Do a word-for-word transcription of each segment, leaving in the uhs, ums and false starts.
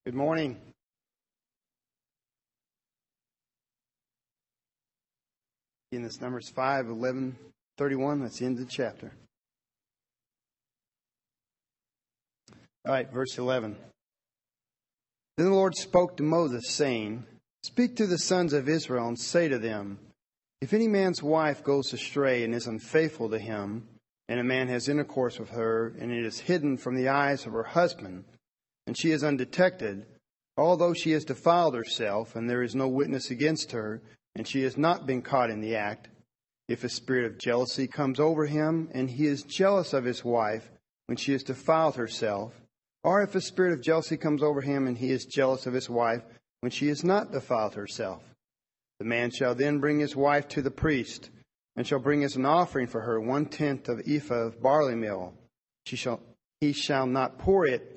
Good morning. In this Numbers five, eleven, thirty-one, that's the end of the chapter. All right, verse eleven. Then the Lord spoke to Moses, saying, Speak to the sons of Israel and say to them, If any man's wife goes astray and is unfaithful to him, and a man has intercourse with her, and it is hidden from the eyes of her husband, and she is undetected, although she has defiled herself, and there is no witness against her, and she has not been caught in the act, if a spirit of jealousy comes over him, and he is jealous of his wife when she has defiled herself, or if a spirit of jealousy comes over him, and he is jealous of his wife when she has not defiled herself, the man shall then bring his wife to the priest, and shall bring as an offering for her one-tenth of ephah of barley meal. She shall, he shall not pour it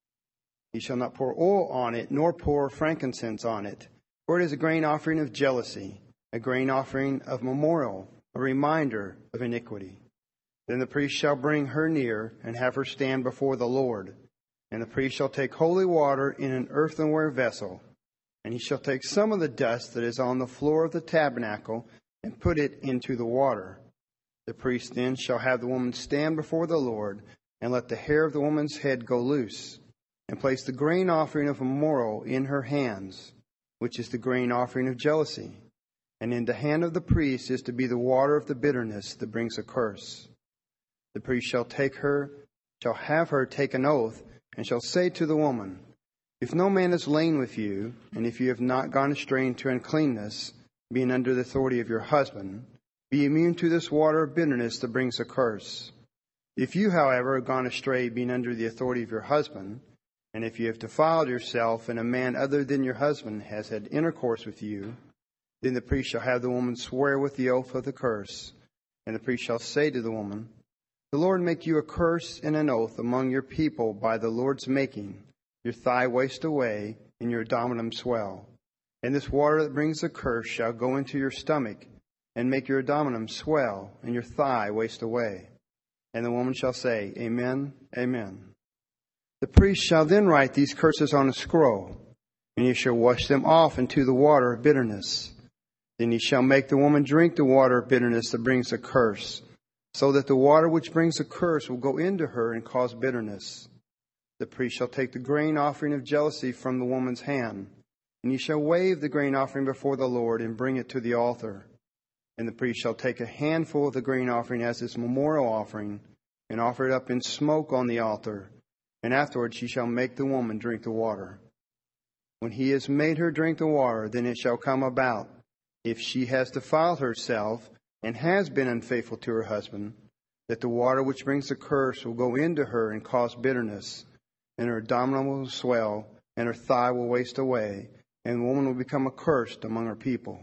He shall not pour oil on it, nor pour frankincense on it. For it is a grain offering of jealousy, a grain offering of memorial, a reminder of iniquity. Then the priest shall bring her near, and have her stand before the Lord. And the priest shall take holy water in an earthenware vessel, and he shall take some of the dust that is on the floor of the tabernacle, and put it into the water. The priest then shall have the woman stand before the Lord, and let the hair of the woman's head go loose, and place the grain offering of memorial in her hands, which is the grain offering of jealousy. And in the hand of the priest is to be the water of the bitterness that brings a curse. The priest shall take her, shall have her take an oath, and shall say to the woman, If no man has lain with you, and if you have not gone astray into uncleanness, being under the authority of your husband, be immune to this water of bitterness that brings a curse. If you, however, have gone astray, being under the authority of your husband, and if you have defiled yourself, and a man other than your husband has had intercourse with you, then the priest shall have the woman swear with the oath of the curse. And the priest shall say to the woman, The Lord make you a curse and an oath among your people by the Lord's making, your thigh waste away, and your abdomen swell. And this water that brings the curse shall go into your stomach, and make your abdomen swell, and your thigh waste away. And the woman shall say, Amen, Amen. The priest shall then write these curses on a scroll, and he shall wash them off into the water of bitterness. Then he shall make the woman drink the water of bitterness that brings a curse, so that the water which brings a curse will go into her and cause bitterness. The priest shall take the grain offering of jealousy from the woman's hand, and he shall wave the grain offering before the Lord and bring it to the altar. And the priest shall take a handful of the grain offering as his memorial offering, and offer it up in smoke on the altar. And afterwards she shall make the woman drink the water. When he has made her drink the water, then it shall come about, if she has defiled herself and has been unfaithful to her husband, that the water which brings the curse will go into her and cause bitterness, and her abdomen will swell, and her thigh will waste away, and the woman will become accursed among her people.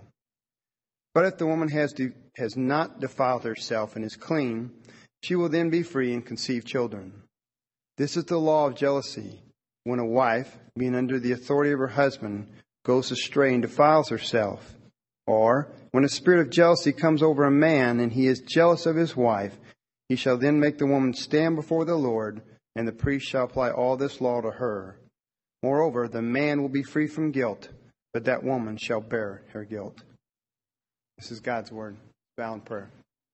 But if the woman has de- has not defiled herself and is clean, she will then be free and conceive children. This is the law of jealousy. When a wife, being under the authority of her husband, goes astray and defiles herself, or when a spirit of jealousy comes over a man and he is jealous of his wife, he shall then make the woman stand before the Lord, and the priest shall apply all this law to her. Moreover, the man will be free from guilt, but that woman shall bear her guilt. This is God's word. Bow in prayer.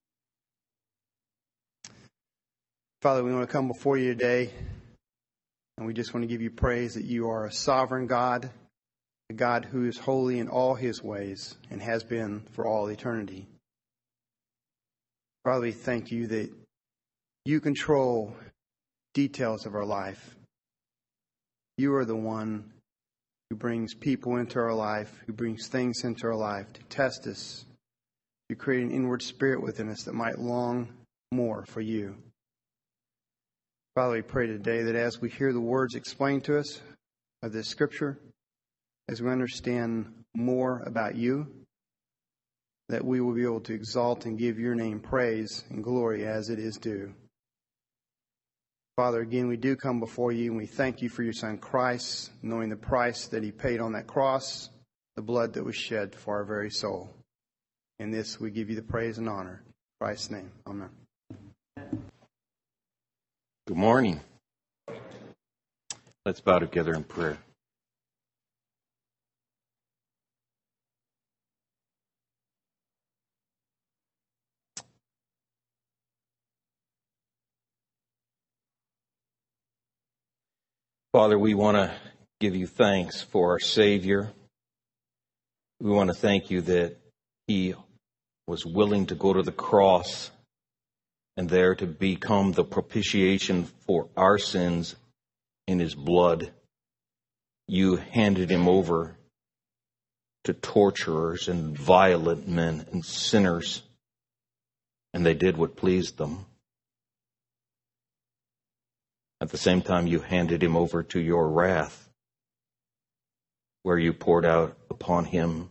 Father, we want to come before you today, and we just want to give you praise that you are a sovereign God, a God who is holy in all his ways and has been for all eternity. Father, we thank you that you control details of our life. You are the one who brings people into our life, who brings things into our life to test us. You create an inward spirit within us that might long more for you. Father, we pray today that as we hear the words explained to us of this scripture, as we understand more about you, that we will be able to exalt and give your name praise and glory as it is due. Father, again, we do come before you and we thank you for your Son Christ, knowing the price that he paid on that cross, the blood that was shed for our very soul. In this we give you the praise and honor. In Christ's name, amen. Good morning. Let's bow together in prayer. Father, we want to give you thanks for our Savior. We want to thank you that he was willing to go to the cross and there to become the propitiation for our sins in his blood. You handed him over to torturers and violent men and sinners, and they did what pleased them. At the same time, you handed him over to your wrath, where you poured out upon him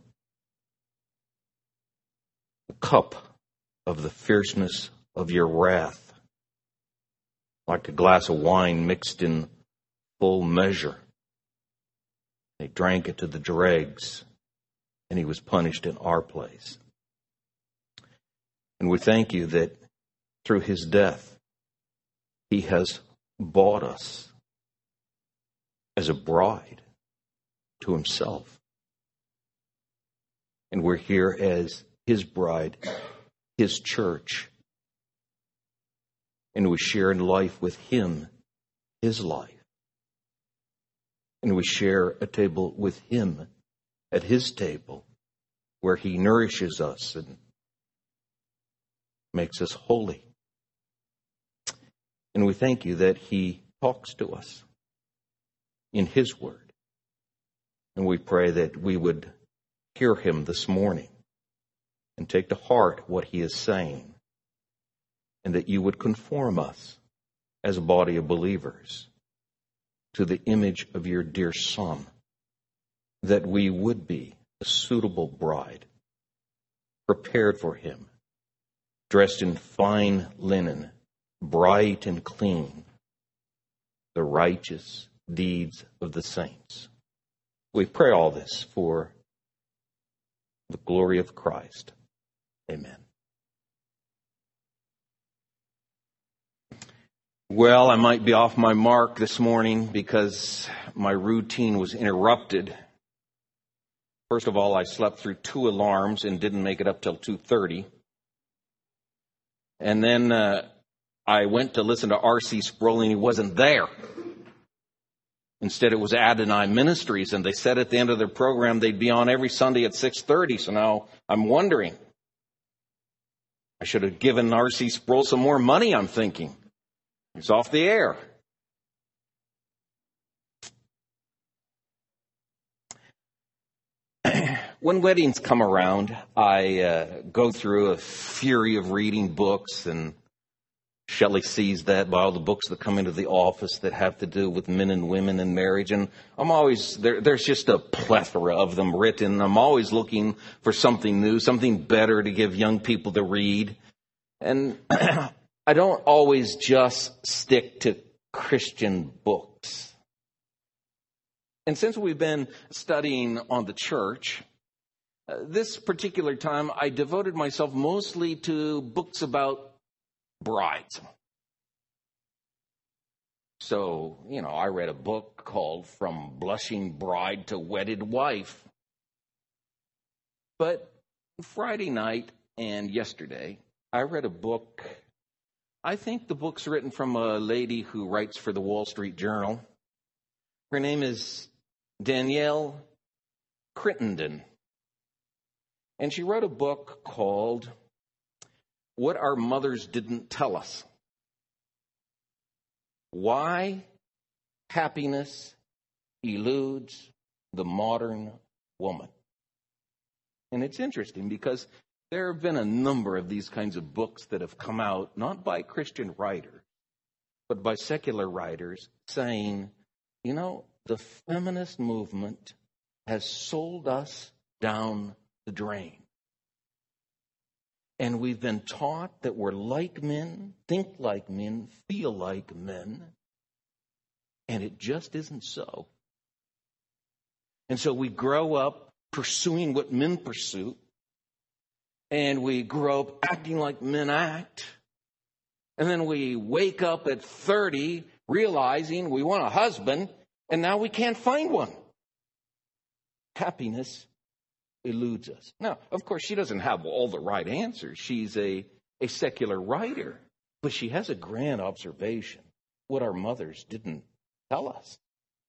the cup of the fierceness of your wrath, like a glass of wine mixed in full measure. They drank it to the dregs, and he was punished in our place. And we thank you that through his death, he has bought us as a bride to himself. And we're here as his bride, his church. And we share in life with him, his life. And we share a table with him at his table, where he nourishes us and makes us holy. And we thank you that he talks to us in his word. And we pray that we would hear him this morning and take to heart what he is saying, and that you would conform us as a body of believers to the image of your dear Son, that we would be a suitable bride, prepared for him, dressed in fine linen, bright and clean, the righteous deeds of the saints. We pray all this for the glory of Christ. Amen. Well, I might be off my mark this morning because my routine was interrupted. First of all, I slept through two alarms and didn't make it up till two thirty. And then uh, I went to listen to R C Sproul, and he wasn't there. Instead, it was Adonai Ministries, and they said at the end of their program they'd be on every Sunday at six thirty. So now I'm wondering, I should have given R C Sproul some more money, I'm thinking. He's off the air. When weddings come around, I uh, go through a fury of reading books, and Shelley sees that by all the books that come into the office that have to do with men and women and marriage. And I'm always, there, there's just a plethora of them written. I'm always looking for something new, something better to give young people to read. And I don't always just stick to Christian books. And since we've been studying on the church, uh, this particular time I devoted myself mostly to books about brides. So, you know, I read a book called From Blushing Bride to Wedded Wife. But Friday night and yesterday, I read a book. I think the book's written from a lady who writes for the Wall Street Journal. Her name is Danielle Crittenden. And she wrote a book called What Our Mothers Didn't Tell Us. Why Happiness Eludes the Modern Woman. And it's interesting because there have been a number of these kinds of books that have come out, not by Christian writers, but by secular writers, saying, you know, the feminist movement has sold us down the drain. And we've been taught that we're like men, think like men, feel like men, and it just isn't so. And so we grow up pursuing what men pursue, and we grow up acting like men act, and then we wake up at thirty realizing we want a husband, and now we can't find one. Happiness eludes us. Now, of course, she doesn't have all the right answers. She's a, a secular writer, but she has a grand observation, what our mothers didn't tell us.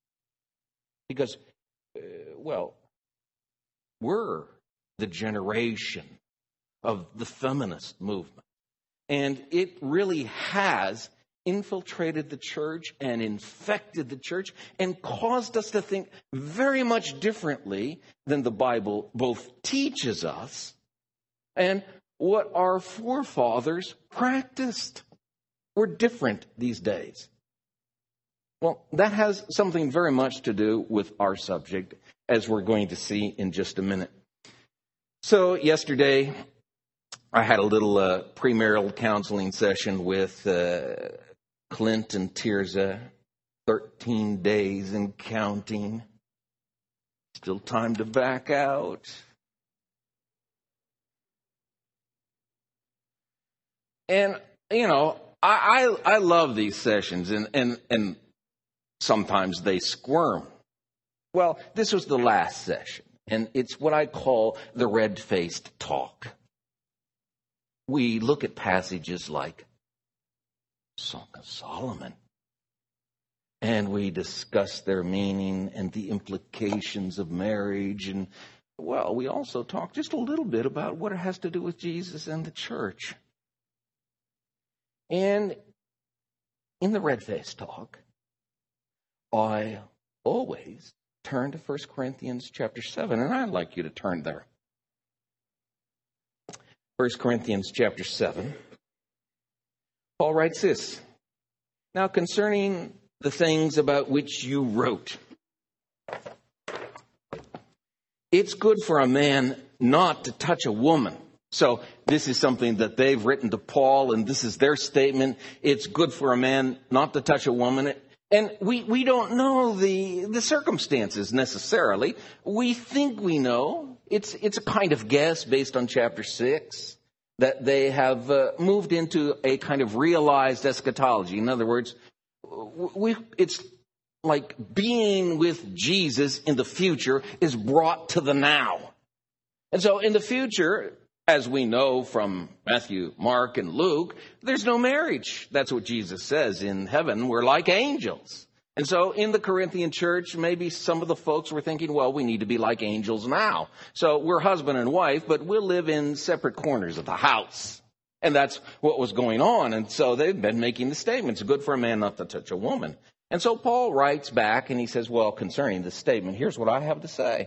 Because, uh, well, we're the generation of the feminist movement. And it really has infiltrated the church and infected the church and caused us to think very much differently than the Bible both teaches us and what our forefathers practiced. We're different these days. Well, that has something very much to do with our subject, as we're going to see in just a minute. So yesterday, I had a little uh, premarital counseling session with uh, Clint and Tirza. thirteen days and counting. Still time to back out. And, you know, I, I, I love these sessions, and, and, and sometimes they squirm. Well, this was the last session, and it's what I call the red-faced talk. We look at passages like Song of Solomon, and we discuss their meaning and the implications of marriage. And, well, we also talk just a little bit about what it has to do with Jesus and the church. And in the red-faced talk, I always turn to First Corinthians chapter seven, and I'd like you to turn there. First Corinthians chapter seven. Paul writes this: "Now concerning the things about which you wrote, it's good for a man not to touch a woman." So this is something that they've written to Paul, and this is their statement. It's good for a man not to touch a woman. And we, we don't know the, the circumstances necessarily. We think we know. It's, it's a kind of guess based on chapter six that they have uh, moved into a kind of realized eschatology. In other words, we, it's like being with Jesus in the future is brought to the now. And so in the future, as we know from Matthew, Mark, and Luke, there's no marriage. That's what Jesus says. In heaven, we're like angels. And so in the Corinthian church, maybe some of the folks were thinking, well, we need to be like angels now. So we're husband and wife, but we'll live in separate corners of the house. And that's what was going on. And so they've been making the statements, good for a man not to touch a woman. And so Paul writes back and he says, well, concerning this statement, here's what I have to say.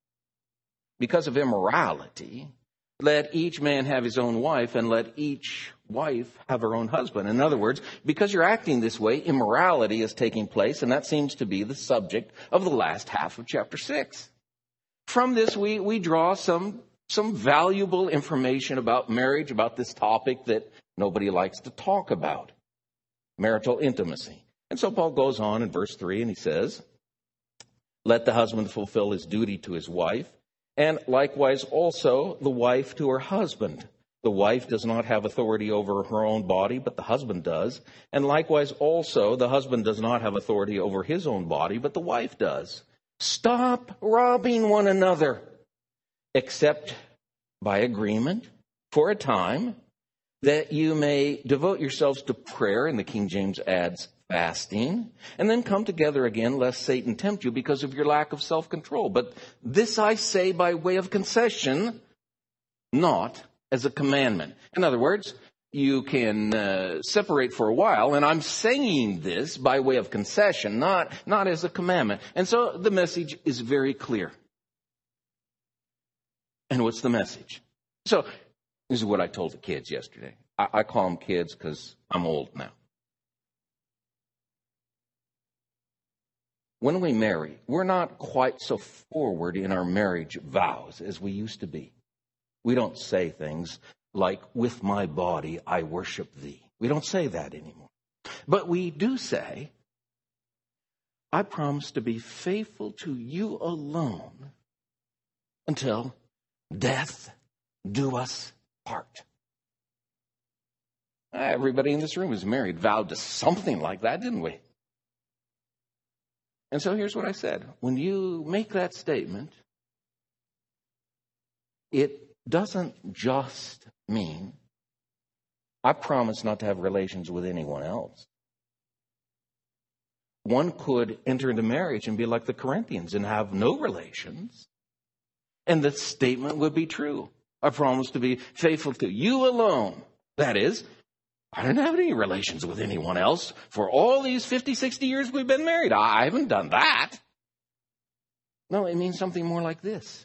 Because of immorality, let each man have his own wife, and let each wife have her own husband. In other words, because you're acting this way, immorality is taking place, and that seems to be the subject of the last half of chapter six. From this, we, we draw some, some valuable information about marriage, about this topic that nobody likes to talk about, marital intimacy. And so Paul goes on in verse three, and he says, let the husband fulfill his duty to his wife, and likewise also the wife to her husband. The wife does not have authority over her own body, but the husband does. And likewise also the husband does not have authority over his own body, but the wife does. Stop robbing one another, except by agreement for a time, that you may devote yourselves to prayer, and the King James adds fasting, and then come together again, lest Satan tempt you because of your lack of self-control. But this I say by way of concession, not as a commandment. In other words, you can uh, separate for a while, and I'm saying this by way of concession, not, not as a commandment. And so the message is very clear. And what's the message? So this is what I told the kids yesterday. I, I call them kids because I'm old now. When we marry, we're not quite so forward in our marriage vows as we used to be. We don't say things like, with my body, I worship thee. We don't say that anymore. But we do say, I promise to be faithful to you alone until death do us part. Everybody in this room is married, vowed to something like that, didn't we? And so here's what I said. When you make that statement, it doesn't just mean, I promise not to have relations with anyone else. one could enter into marriage and be like the Corinthians and have no relations. And the statement would be true. I promise to be faithful to you alone. That is, I don't have any relations with anyone else for all these fifty, sixty years we've been married. I haven't done that. No, it means something more like this.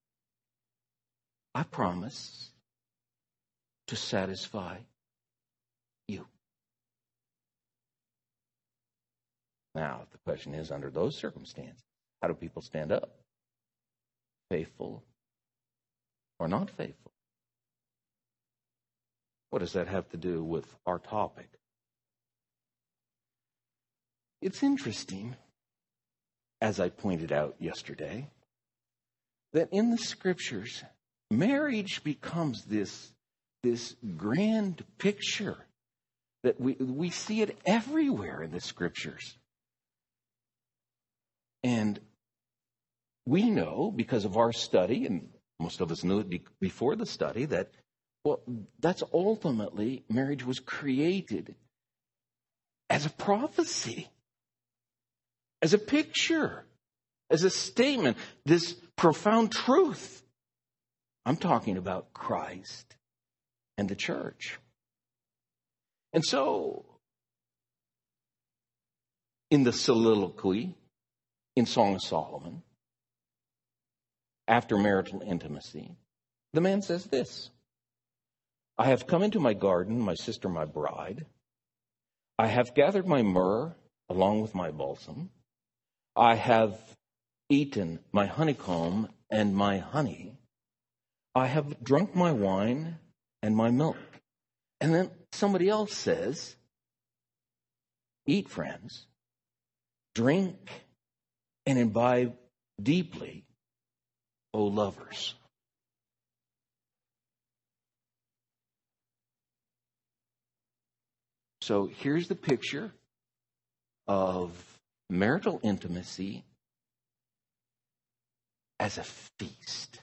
I promise to satisfy you. Now, the question is, under those circumstances, how do people stand up? Faithful or not faithful? What does that have to do with our topic? It's interesting, as I pointed out yesterday, that in the Scriptures, marriage becomes this, this grand picture that we, we see it everywhere in the Scriptures. And we know, because of our study, and most of us knew it be, before the study, that, well, that's ultimately, marriage was created as a prophecy, as a picture, as a statement, this profound truth. I'm talking about Christ and the church. And so, in the soliloquy, in Song of Solomon, after marital intimacy, the man says this: I have come into my garden, my sister, my bride. I have gathered my myrrh along with my balsam. I have eaten my honeycomb and my honey. I have drunk my wine and my milk. And then somebody else says, eat, friends, drink, and imbibe deeply, O lovers. So here's the picture of marital intimacy as a feast.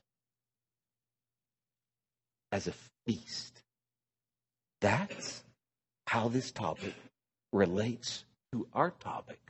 As a feast. That's how this topic relates to our topic.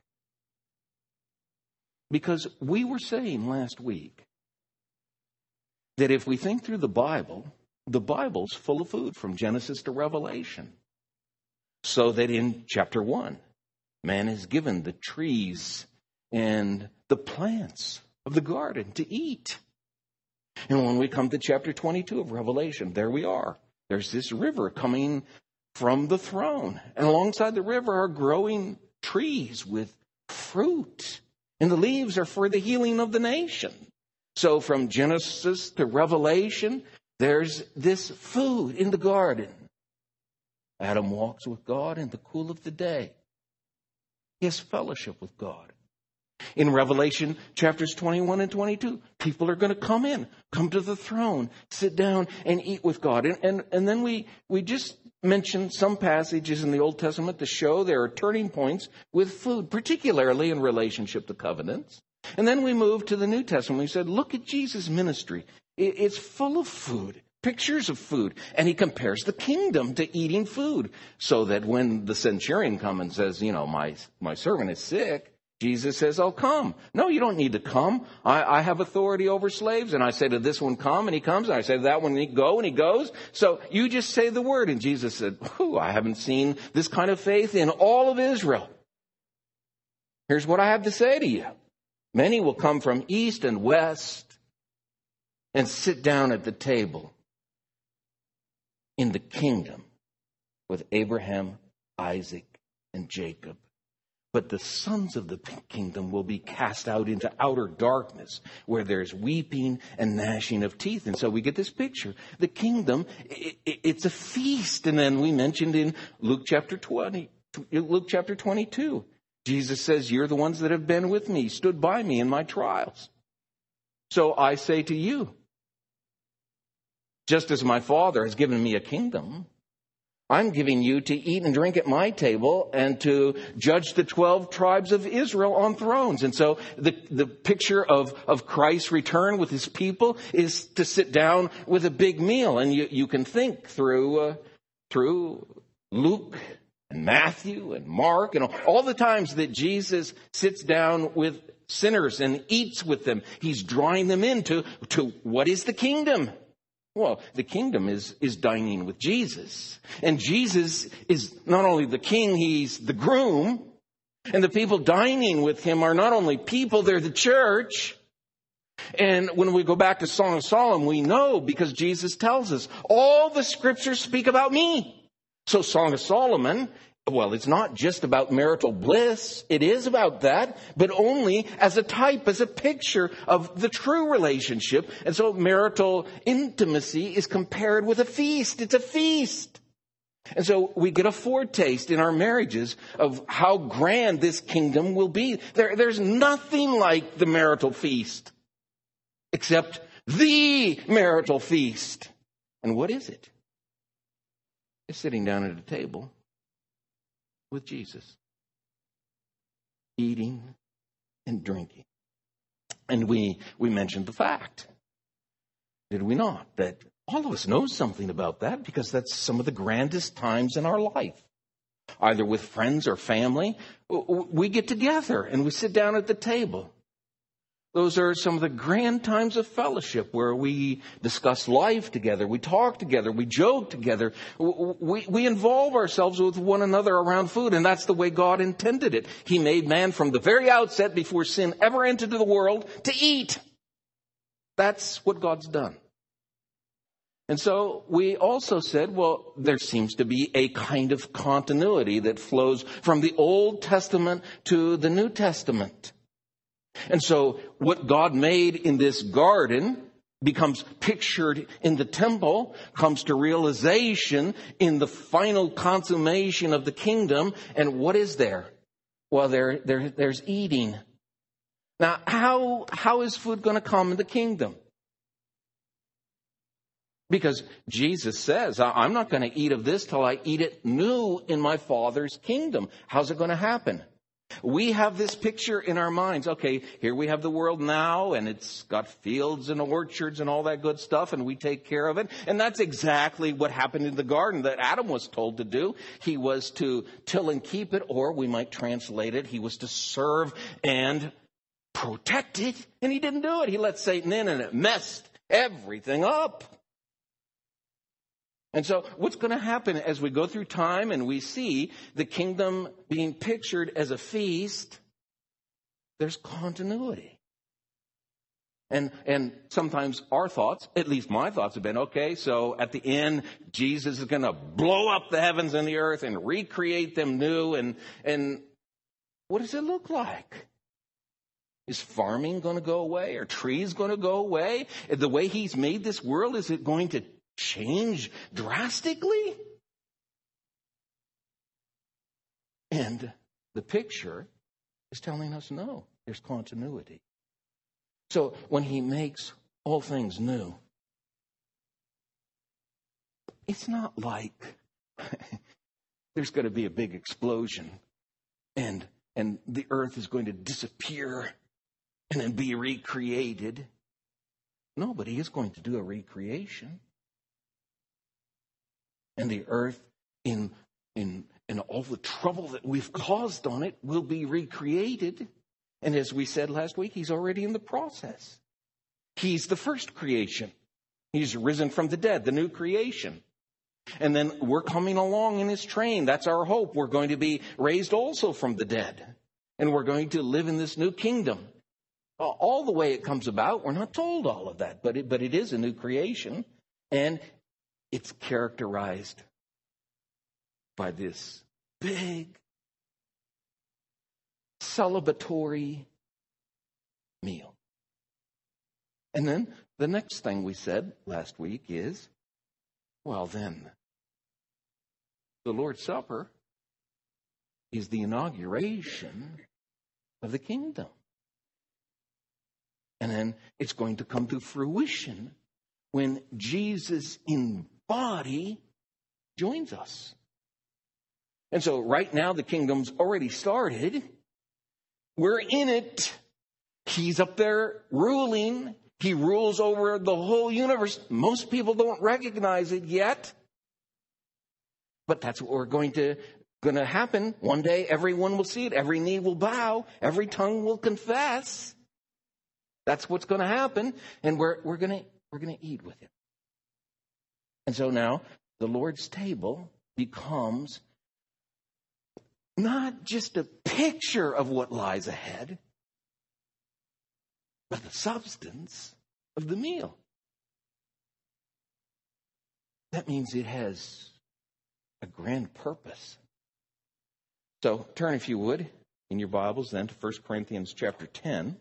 Because we were saying last week that if we think through the Bible, the Bible's full of food from Genesis to Revelation. So that in chapter one, man is given the trees and the plants of the garden to eat. And when we come to chapter twenty-two of Revelation, there we are. There's this river coming from the throne. And alongside the river are growing trees with fruit. And the leaves are for the healing of the nation. So from Genesis to Revelation, there's this food in the garden. Adam walks with God in the cool of the day. He has fellowship with God. In Revelation chapters twenty-one and twenty-two, people are going to come in, come to the throne, sit down and eat with God. And, and, and then we, we just mentioned some passages in the Old Testament to show there are turning points with food, particularly in relationship to covenants. And then we moved to the New Testament. We said, look at Jesus' ministry. It, it's full of food. Pictures of food. And he compares the kingdom to eating food. So that when the centurion comes and says, you know, my, my servant is sick, Jesus says, oh, come. No, you don't need to come. I, I have authority over slaves. And I say to this one, come, and he comes. And I say to that one, go, and he goes. So you just say the word. And Jesus said, oh, I haven't seen this kind of faith in all of Israel. Here's what I have to say to you. Many will come from east and west and sit down at the table in the kingdom with Abraham, Isaac, and Jacob. But the sons of the kingdom will be cast out into outer darkness where there's weeping and gnashing of teeth. And so we get this picture. The kingdom, it, it, it's a feast. And then we mentioned in Luke chapter twenty, Luke chapter twenty-two, Jesus says, you're the ones that have been with me, stood by me in my trials. So I say to you, just as my Father has given me a kingdom, I'm giving you to eat and drink at my table and to judge the twelve tribes of Israel on thrones. And so the, the picture of, of Christ's return with his people is to sit down with a big meal. And you, you can think through, uh, through Luke and Matthew and Mark and all, all the times that Jesus sits down with sinners and eats with them, he's drawing them into to what is the kingdom? Well, the kingdom is, is dining with Jesus. And Jesus is not only the king, he's the groom. And the people dining with him are not only people, they're the church. And when we go back to Song of Solomon, we know because Jesus tells us, all the scriptures speak about me. So Song of Solomon, well, it's not just about marital bliss. It is about that, but only as a type, as a picture of the true relationship. And so marital intimacy is compared with a feast. It's a feast. And so we get a foretaste in our marriages of how grand this kingdom will be. There, there's nothing like the marital feast except the marital feast. And what is it? It's sitting down at a table with Jesus, eating and drinking. And we, we mentioned the fact, did we not, that all of us know something about that because that's some of the grandest times in our life. Either with friends or family, we get together and we sit down at the table. Those are some of the grand times of fellowship where we discuss life together, we talk together, we joke together, we, we involve ourselves with one another around food, and that's the way God intended it. He made man from the very outset, before sin ever entered the world, to eat. That's what God's done. And so we also said, well, there seems to be a kind of continuity that flows from the Old Testament to the New Testament. And so what God made in this garden becomes pictured in the temple, comes to realization in the final consummation of the kingdom. And what is there? Well, there, there there's eating. Now, how how is food going to come in the kingdom? Because Jesus says, I'm not going to eat of this till I eat it new in my Father's kingdom. How's it going to happen? We have this picture in our minds. Okay, here we have the world now, and it's got fields and orchards and all that good stuff, and we take care of it. And that's exactly what happened in the garden that Adam was told to do. He was to till and keep it, or we might translate it, he was to serve and protect it. And he didn't do it. He let Satan in, and it messed everything up. And so what's going to happen as we go through time and we see the kingdom being pictured as a feast, there's continuity. And and sometimes our thoughts, at least my thoughts have been, okay, so at the end, Jesus is going to blow up the heavens and the earth and recreate them new. And, and what does it look like? Is farming going to go away? Are trees going to go away? The way he's made this world, is it going to change drastically? And the picture is telling us no, there's continuity. So when he makes all things new, it's not like there's going to be a big explosion and and the earth is going to disappear and then be recreated. No, but he is going to do a recreation. And the earth, in, in, in all the trouble that we've caused on it, will be recreated. And as we said last week, he's already in the process. He's the first creation. He's risen from the dead, the new creation. And then we're coming along in his train. That's our hope. We're going to be raised also from the dead. And we're going to live in this new kingdom. All the way it comes about, we're not told all of that, but it, but it is a new creation. And it's characterized by this big celebratory meal. And then the next thing we said last week is, well then, the Lord's Supper is the inauguration of the kingdom. And then it's going to come to fruition when Jesus in body joins us. And so right now the kingdom's already started. We're in it. He's up there ruling. He rules over the whole universe. Most people don't recognize it yet. But that's what we're going to going to happen. One day everyone will see it. Every knee will bow. Every tongue will confess. That's what's going to happen. And we're, we're going to, we're going to eat with him. And so now the Lord's table becomes not just a picture of what lies ahead, but the substance of the meal. That means it has a grand purpose. So turn, if you would, in your Bibles then to First Corinthians chapter ten.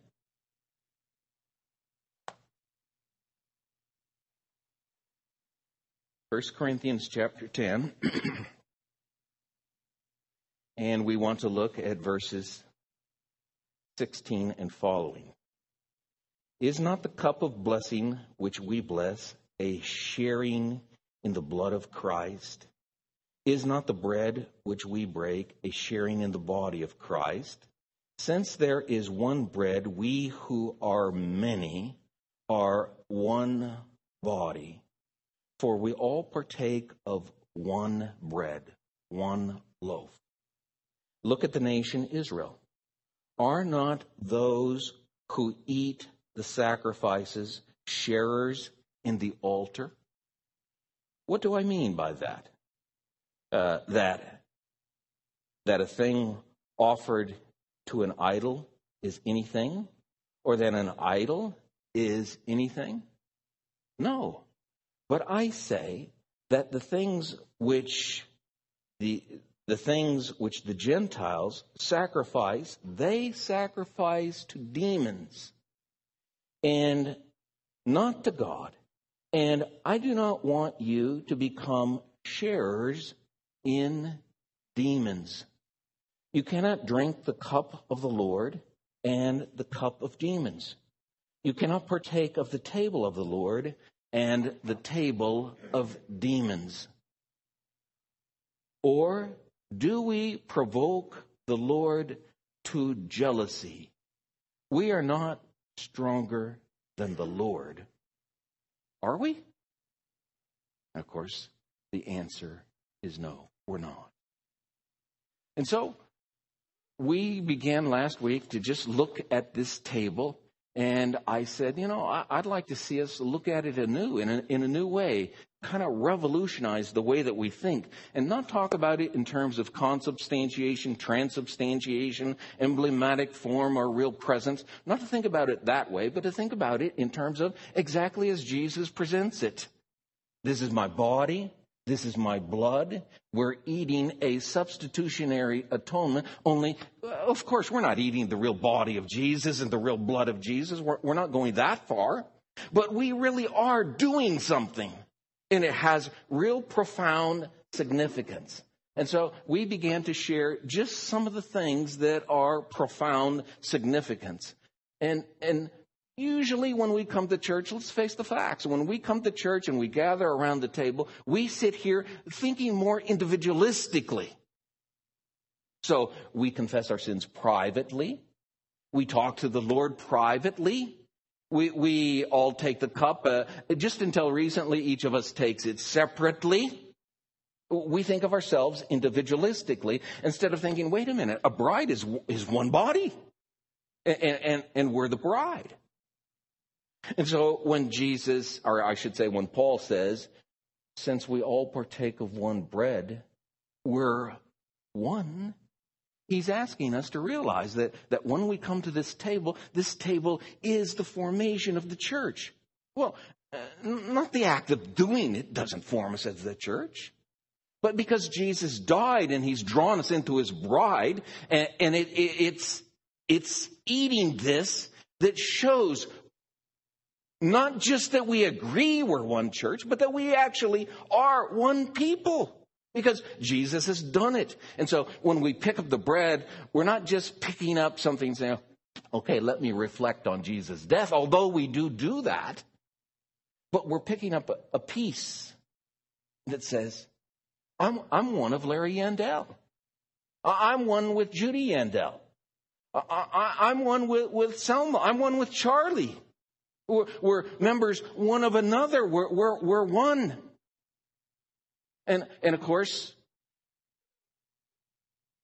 First Corinthians chapter ten. And we want to look at verses sixteen and following. Is not the cup of blessing which we bless a sharing in the blood of Christ? Is not the bread which we break a sharing in the body of Christ? Since there is one bread, we who are many are one body, for we all partake of one bread, one loaf. Look at the nation Israel. Are not those who eat the sacrifices sharers in the altar? What do I mean by that? Uh, that that a thing offered to an idol is anything, or that an idol is anything? No. But I say that the things which the the things which the Gentiles sacrifice, they sacrifice to demons and not to God. And I do not want you to become sharers in demons. You cannot drink the cup of the Lord and the cup of demons. You cannot partake of the table of the Lord and the table of demons. Or do we provoke the Lord to jealousy? We are not stronger than the Lord. Are we? Of course, the answer is no, we're not. And so we began last week to just look at this table, and I said, you know, I'd like to see us look at it anew, in a, in a new way, kind of revolutionize the way that we think, and not talk about it in terms of consubstantiation, transubstantiation, emblematic form, or real presence. Not to think about it that way, but to think about it in terms of exactly as Jesus presents it. This is my body. This is my blood. We're eating a substitutionary atonement. Only, of course, we're not eating the real body of Jesus and the real blood of Jesus. We're, we're not going that far. But we really are doing something. And it has real profound significance. And so we began to share just some of the things that are profound significance. And, and usually when we come to church, let's face the facts. When we come to church and we gather around the table, we sit here thinking more individualistically. So we confess our sins privately. We talk to the Lord privately. We we all take the cup. Uh, just until recently, each of us takes it separately. We think of ourselves individualistically instead of thinking, wait a minute, a bride is is one body. And, and, and we're the bride. And so when Jesus, or I should say when Paul says, since we all partake of one bread, we're one. He's asking us to realize that, that when we come to this table, this table is the formation of the church. Well, uh, not the act of doing it doesn't form us as the church. But because Jesus died and he's drawn us into his bride, and, and it, it, it's, it's eating this that shows not just that we agree we're one church, but that we actually are one people. Because Jesus has done it. And so when we pick up the bread, we're not just picking up something saying, okay, let me reflect on Jesus' death, although we do do that. But we're picking up a, a piece that says, I'm, I'm one of Larry Yandel. I'm one with Judy Yandel. I, I, I'm one with, with Selma. I'm one with Charlie. We're, we're members one of another. We're, we're, we're one. And, and of course,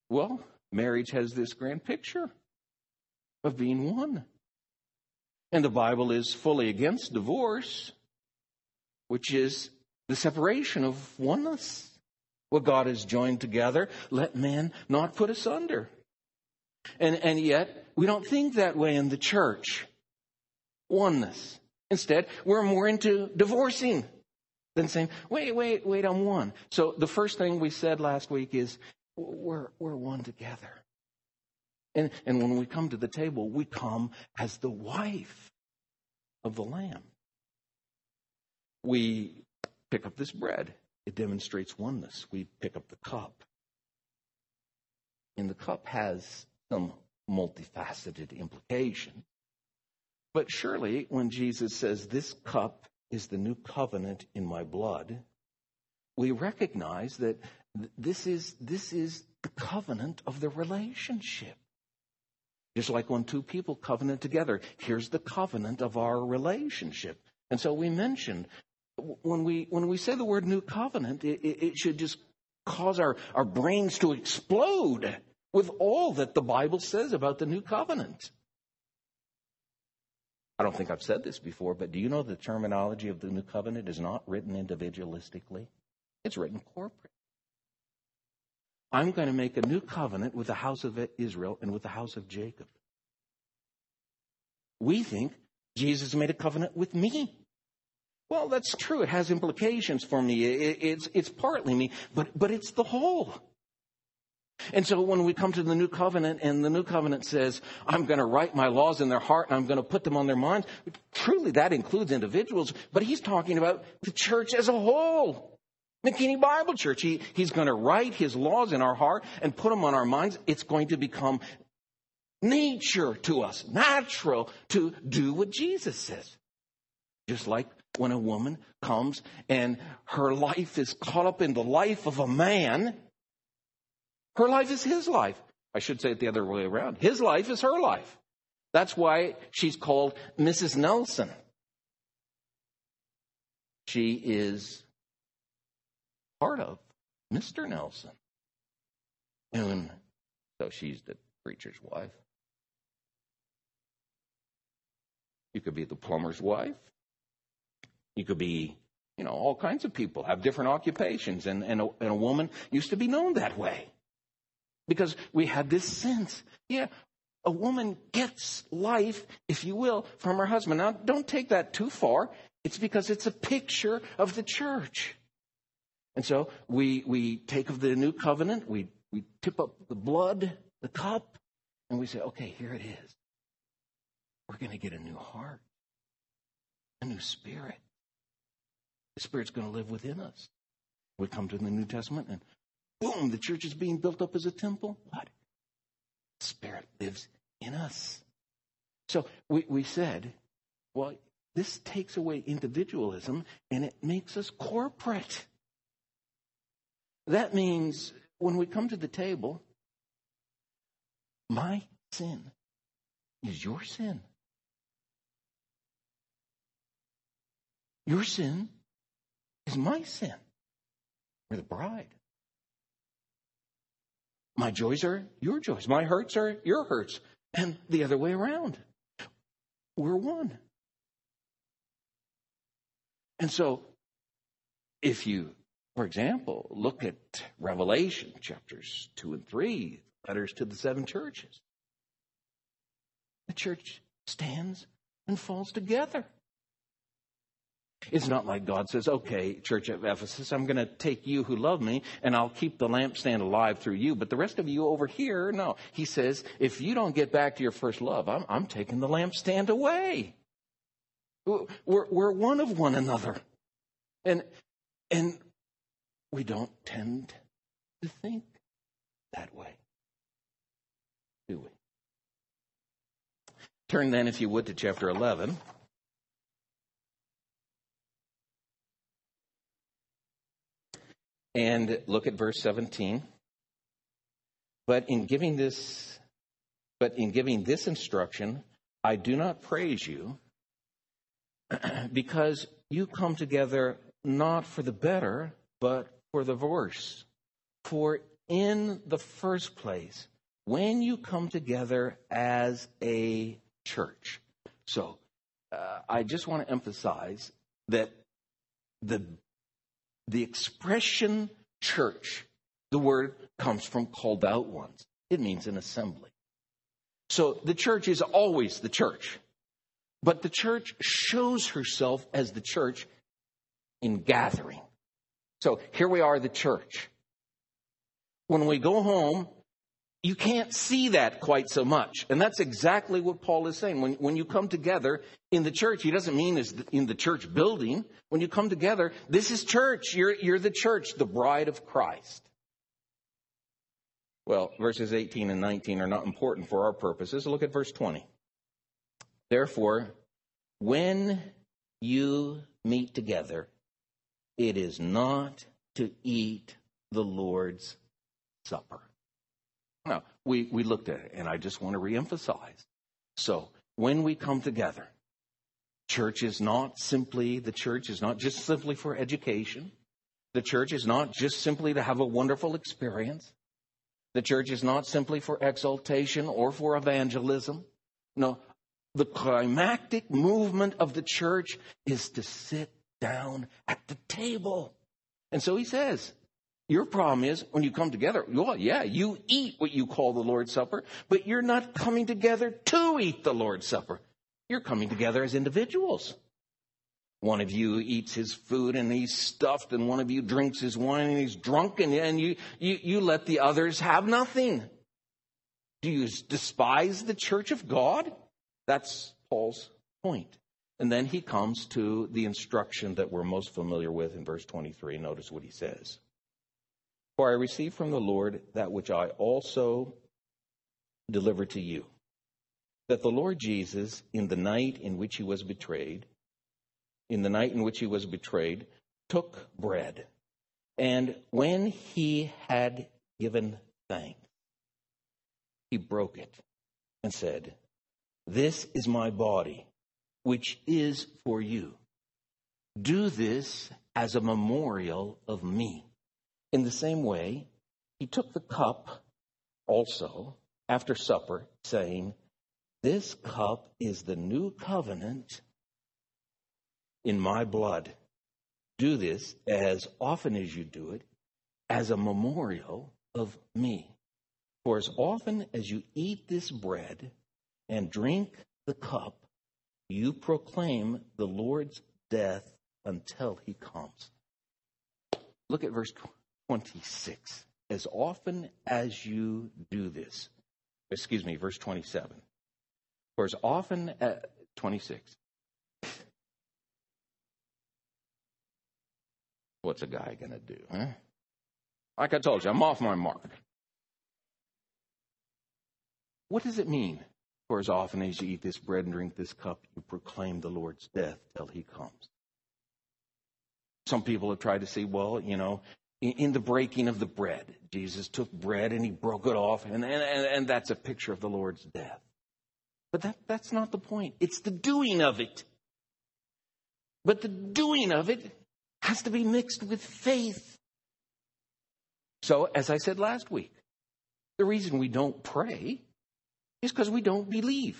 Well, marriage has this grand picture of being one. And the Bible is fully against divorce, which is the separation of oneness. What God has joined together, let man not put asunder. And, and yet, we don't think that way in the church. Oneness. Instead, we're more into divorcing than saying, wait, wait, wait, I'm one. So the first thing we said last week is, we're, we're one together. And, and when we come to the table, we come as the wife of the Lamb. We pick up this bread. It demonstrates oneness. We pick up the cup. And the cup has some multifaceted implication. But surely when Jesus says, this cup is the new covenant in my blood, we recognize that this is, this is the covenant of the relationship. Just like when two people covenant together, here's the covenant of our relationship. And so we mentioned, when we when we say the word new covenant, it, it should just cause our, our brains to explode with all that the Bible says about the new covenant. I don't think I've said this before, but do you know the terminology of the new covenant is not written individualistically? It's written corporate. I'm going to make a new covenant with the house of Israel and with the house of Jacob. We think Jesus made a covenant with me. Well, that's true. It has implications for me. It, it's, it's partly me, but, but it's the whole. And so when we come to the new covenant and the new covenant says, I'm going to write my laws in their heart and I'm going to put them on their minds, truly that includes individuals, but he's talking about the church as a whole. McKinney Bible Church, he, he's going to write his laws in our heart and put them on our minds. It's going to become nature to us, natural to do what Jesus says. Just like when a woman comes and her life is caught up in the life of a man, her life is his life. I should say it the other way around. His life is her life. That's why she's called Missus Nelson. She is part of Mister Nelson. And so she's the preacher's wife. You could be the plumber's wife. You could be, you know, all kinds of people have different occupations. And, and, a, and a woman used to be known that way. Because we had this sense, yeah, a woman gets life, if you will, from her husband. Now, don't take that too far. It's because it's a picture of the church. And so we we take of the new covenant, we, we tip up the blood, the cup, and we say, okay, here it is. We're going to get a new heart, a new spirit. The Spirit's going to live within us. We come to the New Testament and boom, the church is being built up as a temple. What? The Spirit lives in us. So we, we said, well, this takes away individualism and it makes us corporate. That means when we come to the table, my sin is your sin. Your sin is my sin. We're the bride. My joys are your joys. My hurts are your hurts. And the other way around. We're one. And so, if you, for example, look at Revelation chapters two and three, letters to the seven churches, the church stands and falls together. It's not like God says, okay, Church of Ephesus, I'm going to take you who love me and I'll keep the lampstand alive through you. But the rest of you over here, no. He says, if you don't get back to your first love, I'm, I'm taking the lampstand away. We're, we're one of one another. And, and we don't tend to think that way, do we? Turn then, if you would, to chapter eleven. And look at verse seventeen. But in giving this, but in giving this instruction, I do not praise you, because you come together not for the better, but for the worse. For in the first place, when you come together as a church. So uh, I just want to emphasize that the, the expression church, the word comes from called out ones. It means an assembly. So the church is always the church. But the church shows herself as the church in gathering. So here we are, the church. When we go home, you can't see that quite so much. And that's exactly what Paul is saying. When, when you come together in the church, he doesn't mean as in the church building. When you come together, this is church. You're, you're the church, the bride of Christ. Well, verses eighteen and nineteen are not important for our purposes. Look at verse twenty. Therefore, when you meet together, it is not to eat the Lord's Supper. Now, we, we looked at it, and I just want to reemphasize. So, when we come together, church is not simply, the church is not just simply for education. The church is not just simply to have a wonderful experience. The church is not simply for exaltation or for evangelism. No, the climactic movement of the church is to sit down at the table. And so he says, your problem is when you come together, well, yeah, you eat what you call the Lord's Supper, but you're not coming together to eat the Lord's Supper. You're coming together as individuals. One of you eats his food and he's stuffed, and one of you drinks his wine and he's drunk, and, and you, you, you let the others have nothing. Do you despise the church of God? That's Paul's point. And then he comes to the instruction that we're most familiar with in verse twenty-three. Notice what he says. For I received from the Lord that which I also delivered to you, that the Lord Jesus, in the night in which he was betrayed, in the night in which he was betrayed, took bread. And when he had given thanks, he broke it and said, this is my body, which is for you. Do this as a memorial of me. In the same way, he took the cup also after supper, saying, this cup is the new covenant in my blood. Do this as often as you do it as a memorial of me. For as often as you eat this bread and drink the cup, you proclaim the Lord's death until he comes. Look at verse twenty-six. As often as you do this, excuse me, verse twenty-seven. For as often as, twenty-six. What's a guy going to do? Huh? Like I told you, I'm off my mark. What does it mean? For as often as you eat this bread and drink this cup, you proclaim the Lord's death till he comes. Some people have tried to say, well, you know, in, in the breaking of the bread, Jesus took bread and he broke it off, and, and, and that's a picture of the Lord's death. But that, that's not the point. It's the doing of it. But the doing of it has to be mixed with faith. So, as I said last week, the reason we don't pray is because we don't believe.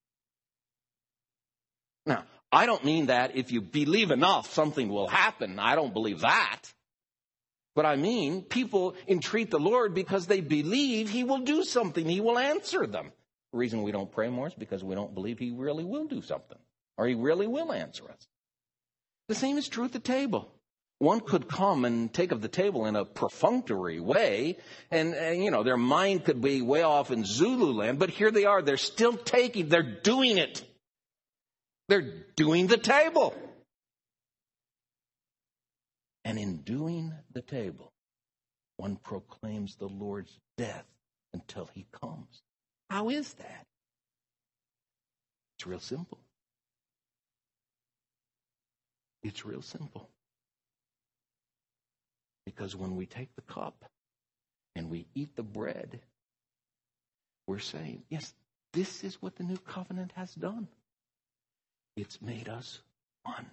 Now, I don't mean that if you believe enough, something will happen. I don't believe that. But I mean, people entreat the Lord because they believe he will do something. He will answer them. The reason we don't pray more is because we don't believe he really will do something, or he really will answer us. The same is true at the table. One could come and take of the table in a perfunctory way, and, and, you know, their mind could be way off in Zululand, but here they are. They're still taking, they're doing it. They're doing the table. And in doing the table, one proclaims the Lord's death until he comes. How is that? It's real simple. It's real simple. Because when we take the cup and we eat the bread, we're saying, yes, this is what the new covenant has done. It's made us one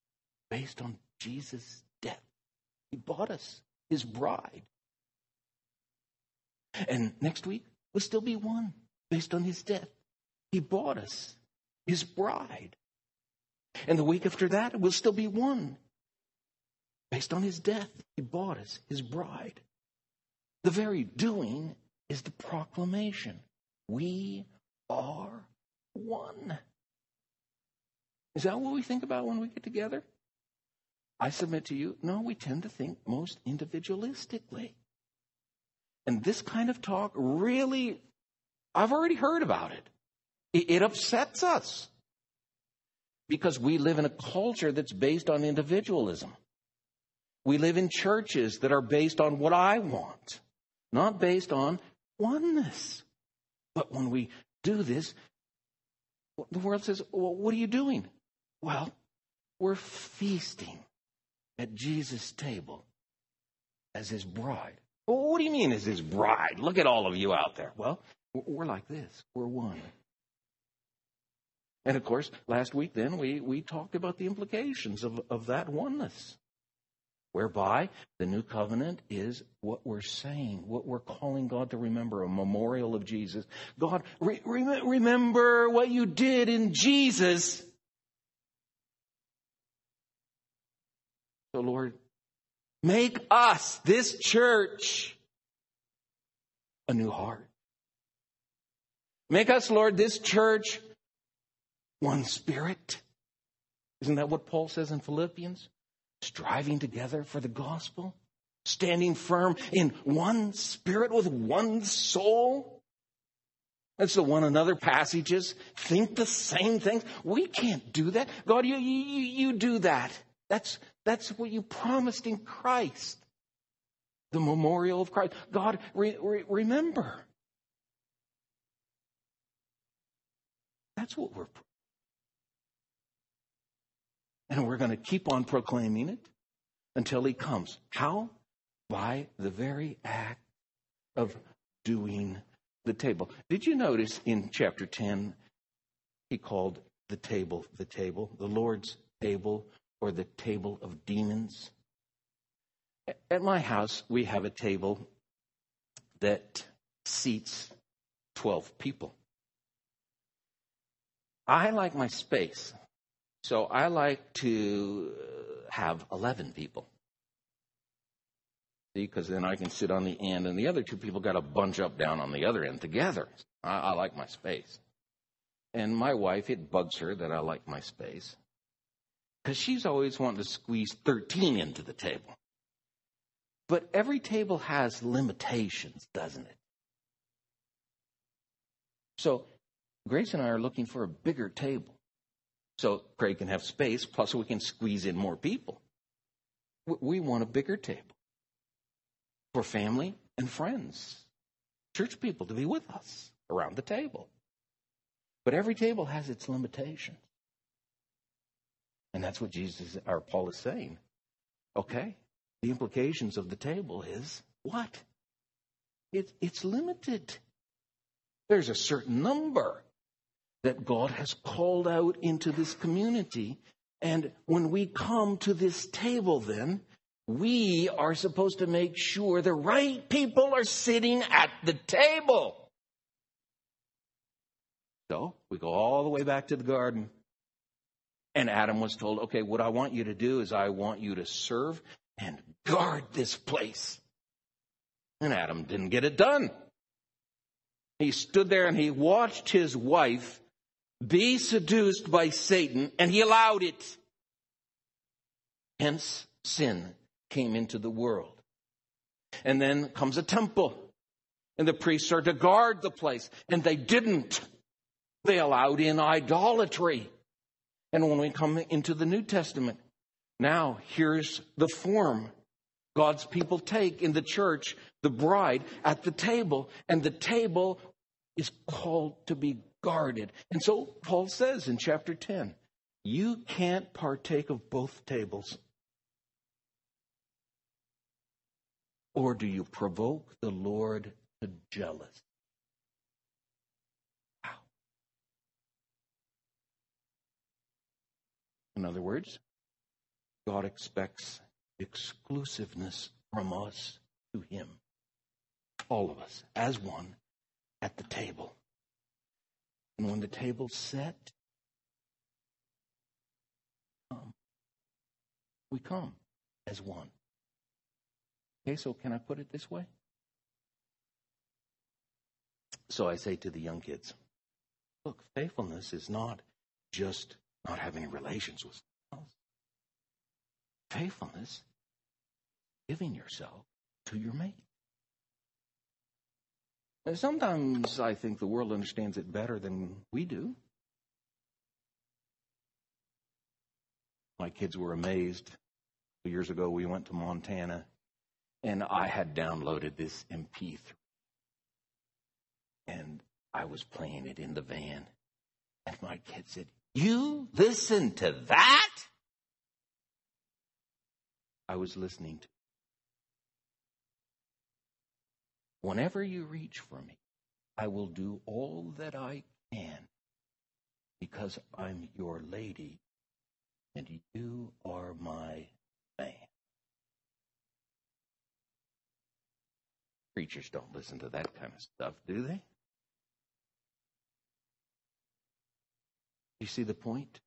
based on Jesus' death. He bought us, his bride. And next week, we'll still be one based on his death. He bought us, his bride. And the week after that, we'll still be one based on his death. He bought us, his bride. The very doing is the proclamation. We are one. Is that what we think about when we get together? I submit to you, no, we tend to think most individualistically. And this kind of talk really, I've already heard about it. It, it upsets us because we live in a culture that's based on individualism. We live in churches that are based on what I want, not based on oneness. But when we do this, the world says, well, what are you doing? Well, we're feasting at Jesus' table as his bride. Well, what do you mean as his bride? Look at all of you out there. Well, we're like this. We're one. And of course, last week then, we, we talked about the implications of, of that oneness, whereby the new covenant is what we're saying, what we're calling God to remember, a memorial of Jesus. God, re- re- remember what you did in Jesus. So Lord, make us, this church, a new heart. Make us, Lord, this church, one spirit. Isn't that what Paul says in Philippians? Striving together for the gospel, standing firm in one spirit with one soul. That's the one another passages. Think the same things. We can't do that. God, you, you, you do that. That's, that's what you promised in Christ. The memorial of Christ. God, re, re, remember. That's what we're And we're going to keep on proclaiming it until he comes. How? By the very act of doing the table. Did you notice in chapter ten, he called the table the table, the Lord's table, or the table of demons? At my house, we have a table that seats twelve people. I like my space. So I like to have eleven people. See, because then I can sit on the end, and the other two people got to bunch up down on the other end together. I, I like my space. And my wife, it bugs her that I like my space, because she's always wanting to squeeze thirteen into the table. But every table has limitations, doesn't it? So Grace and I are looking for a bigger table, so Craig can have space, plus we can squeeze in more people. We want a bigger table for family and friends, church people to be with us around the table. But every table has its limitations. And that's what Jesus, or Paul is saying. Okay, the implications of the table is what? It, it's limited. There's a certain number that God has called out into this community. And when we come to this table, then, we are supposed to make sure the right people are sitting at the table. So, we go all the way back to the garden. And Adam was told, okay, what I want you to do is I want you to serve and guard this place. And Adam didn't get it done. He stood there and he watched his wife be seduced by Satan, and he allowed it. Hence, sin came into the world. And then comes a temple, and the priests are to guard the place, and they didn't. They allowed in idolatry. And when we come into the New Testament, now here's the form God's people take in the church, the bride at the table, and the table is called to be guarded. And so Paul says in chapter ten, you can't partake of both tables. Or do you provoke the Lord to jealousy? Wow. In other words, God expects exclusiveness from us to him. all of us, as one, at the table. And when the table's set, come. We come as one. Okay, so can I put it this way? So I say to the young kids, look, faithfulness is not just not having relations with someone else. Faithfulness is giving yourself to your mate. And sometimes I think the world understands it better than we do. My kids were amazed. Two years ago, we went to Montana, and I had downloaded this M P three. And I was playing it in the van. And my kid said, you listen to that? I was listening to. Whenever you reach for me, I will do all that I can because I'm your lady and you are my man. Preachers don't listen to that kind of stuff, do they? You see the point?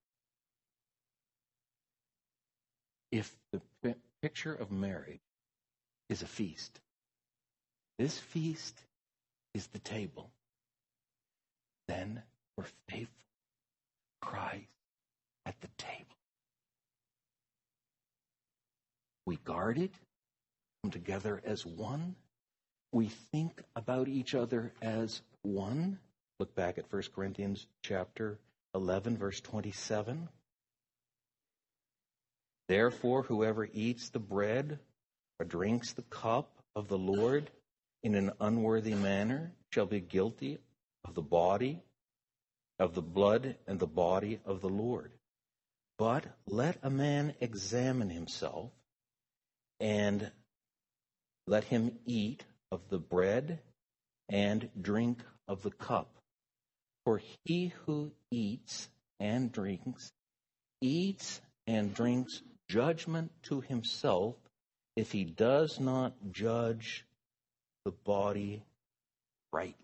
If the p- picture of marriage is a feast, this feast is the table, then we're faithful to Christ at the table. We guard it, come together as one. We think about each other as one. Look back at First Corinthians chapter eleven, verse twenty-seven. Therefore, whoever eats the bread or drinks the cup of the Lord in an unworthy manner shall be guilty of the body, of the blood and the body of the Lord. But let a man examine himself, and let him eat of the bread and drink of the cup. For he who eats and drinks, eats and drinks judgment to himself if he does not judge the body rightly.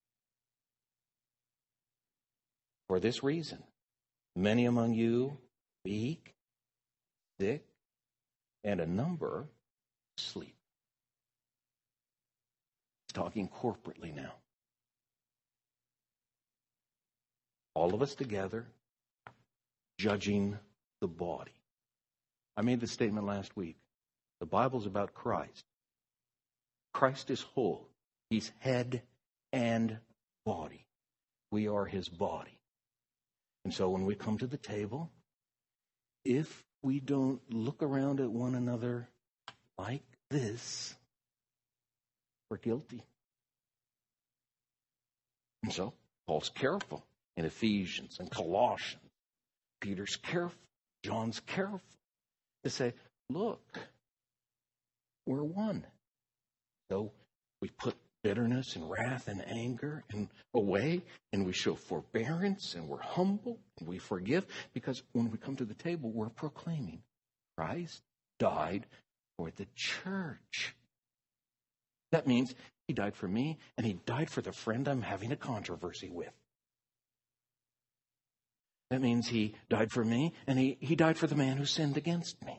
For this reason, many among you weak, sick, and a number sleep. He's talking corporately now. All of us together, judging the body. I made the statement last week. The Bible's about Christ. Christ is whole. He's head and body. We are his body. And so when we come to the table, if we don't look around at one another like this, we're guilty. And so Paul's careful in Ephesians and Colossians. Peter's careful. John's careful to say, look, we're one. So we put bitterness and wrath and anger and away, and we show forbearance, and we're humble, and we forgive, because when we come to the table, we're proclaiming Christ died for the church. That means he died for me, and he died for the friend I'm having a controversy with. That means he died for me, and he, he died for the man who sinned against me.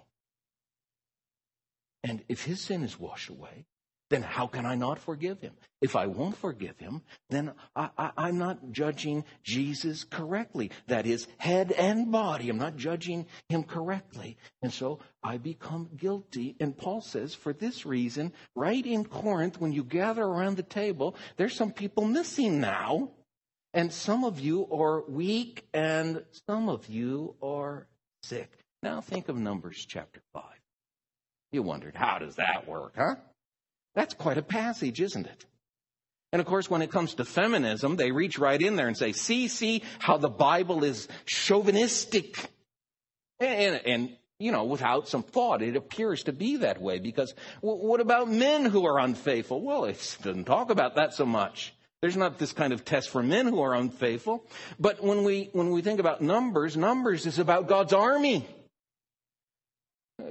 And if his sin is washed away, then how can I not forgive him? If I won't forgive him, then I, I, I'm not judging Jesus correctly. That is, head and body. I'm not judging him correctly. And so I become guilty. And Paul says, for this reason, right in Corinth, when you gather around the table, there's some people missing now. And some of you are weak, and some of you are sick. Now think of Numbers chapter five. You wondered, how does that work, huh? That's quite a passage, isn't it? And of course, when it comes to feminism, they reach right in there and say, see, see how the Bible is chauvinistic. And, and you know, without some thought, it appears to be that way. Because w- what about men who are unfaithful? Well, it doesn't talk about that so much. There's not this kind of test for men who are unfaithful. But when we when we think about Numbers, Numbers is about God's army.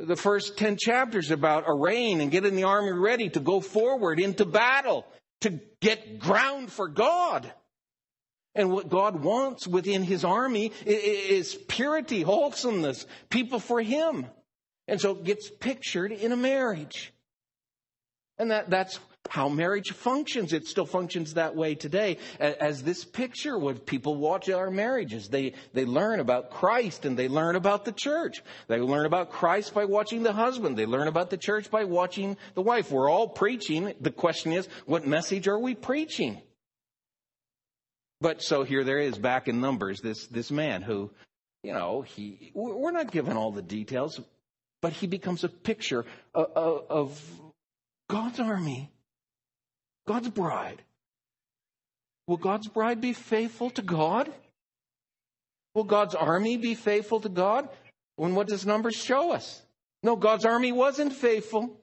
the first ten chapters about arraying and getting the army ready to go forward into battle, to get ground for God. And what God wants within his army is purity, wholesomeness, people for him. And so it gets pictured in a marriage. And that, that's how marriage functions. It still functions that way today. As this picture, when people watch our marriages, they, they learn about Christ and they learn about the church. They learn about Christ by watching the husband. They learn about the church by watching the wife. We're all preaching. The question is, what message are we preaching? But so here there is back in Numbers, this, this man who, you know, he, we're not given all the details, but he becomes a picture of, of God's army, God's bride. Will God's bride be faithful to God? Will God's army be faithful to God? When what does Numbers show us? No, God's army wasn't faithful.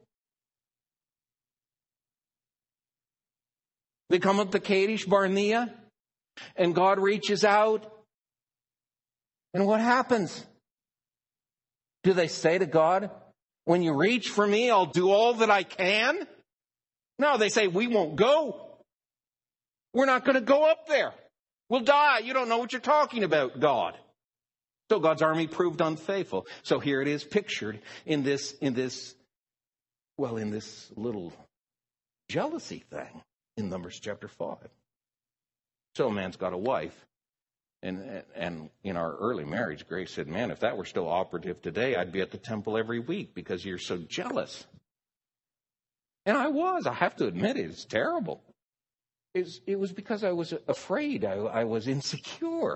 They come up to Kadesh Barnea, and God reaches out. And what happens? Do they say to God, when you reach for me, I'll do all that I can? No, they say, we won't go. We're not going to go up there. We'll die. You don't know what you're talking about, God. So God's army proved unfaithful. So here it is pictured in this, in this, well, in this little jealousy thing in Numbers chapter five. So a man's got a wife. And and in our early marriage, Grace said, man, if that were still operative today, I'd be at the temple every week because you're so jealous. And I was. I have to admit it. It's terrible. It was, it was because I was afraid. I, I was insecure.